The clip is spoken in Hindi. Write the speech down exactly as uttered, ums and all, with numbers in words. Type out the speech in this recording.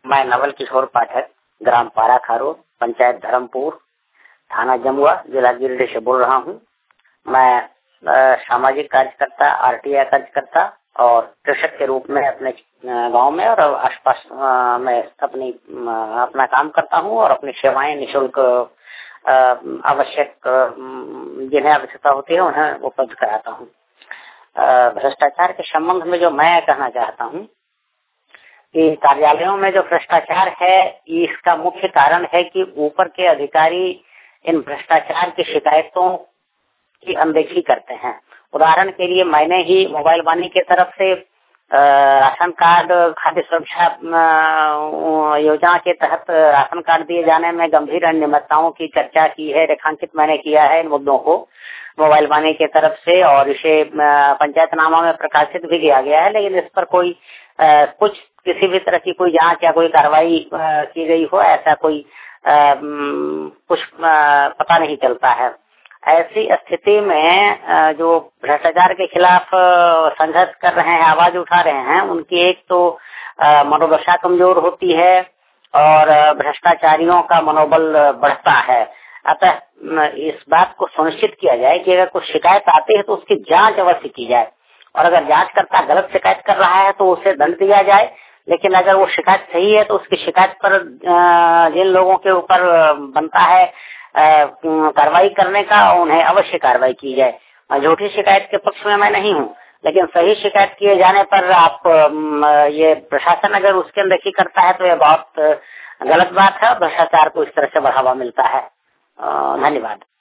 मैं नवल किशोर पाठक, ग्राम पारा खारो, पंचायत धर्मपुर, थाना जमुआ, जिला गिरिडीह से बोल रहा हूँ। मैं सामाजिक कार्यकर्ता, आरटीआई कार्यकर्ता और कृषक के रूप में अपने गांव में और आसपास में अपनी अपना काम करता हूँ और अपनी सेवाएं निःशुल्क आवश्यक जिन्हें आवश्यकता होती है उन्हें उपलब्ध कराता हूँ। भ्रष्टाचार के संबंध में जो मैं कहना चाहता हूँ कि कार्यालयों में जो भ्रष्टाचार है, इसका मुख्य कारण है कि ऊपर के अधिकारी इन भ्रष्टाचार की शिकायतों की अनदेखी करते हैं। उदाहरण के लिए मैंने ही मोबाइल वाणी की तरफ से राशन कार्ड, खाद्य सुरक्षा योजना के तहत राशन कार्ड दिए जाने में गंभीर अनियमितताओं की चर्चा की है, रेखांकित मैंने किया है इन मुद्दों को मोबाइल वाणी की तरफ से, और इसे पंचायतनामा में प्रकाशित भी किया गया है। लेकिन इस पर कोई आ, कुछ किसी भी तरह की कोई जांच या कोई कार्रवाई की गई हो, ऐसा कोई आ, कुछ आ, पता नहीं चलता है। ऐसी स्थिति में जो भ्रष्टाचार के खिलाफ संघर्ष कर रहे हैं, आवाज उठा रहे हैं, उनकी एक तो मनोदशा कमजोर होती है और भ्रष्टाचारियों का मनोबल बढ़ता है। अतः इस बात को सुनिश्चित किया जाए कि अगर कुछ शिकायत आती है तो उसकी जांच अवश्य की जाए, और अगर जांचकर्ता गलत शिकायत कर रहा है तो उसे दंड दिया जाए। लेकिन अगर वो शिकायत सही है तो उसकी शिकायत पर जिन लोगों के ऊपर बनता है कार्रवाई करने का, उन्हें अवश्य कार्रवाई की जाए। झूठी शिकायत के पक्ष में मैं नहीं हूँ, लेकिन सही शिकायत किए जाने पर आप ये प्रशासन अगर उसके अनदेखी करता है तो यह बहुत गलत बात है। भ्रष्टाचार को इस तरह से बढ़ावा मिलता है। धन्यवाद।